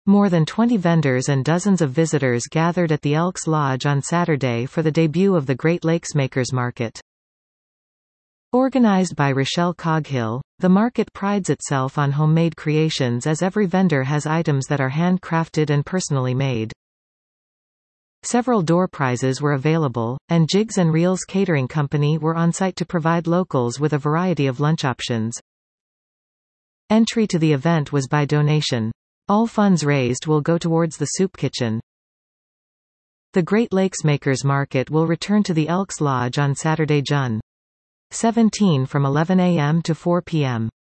More than 20 vendors and dozens of visitors gathered at the Elks Lodge on Saturday for the debut of the Great Lakes Makers Market. Organized by Rochelle Coghill, the market prides itself on homemade creations as every vendor has items that are handcrafted and personally made. Several door prizes were available, and Jigs and Reels Catering Company were on site to provide locals with a variety of lunch options. Entry to the event was by donation. All funds raised will go towards the soup kitchen. The Great Lakes Makers Market will return to the Elks Lodge on Saturday, June 17 from 11 a.m. to 4 p.m.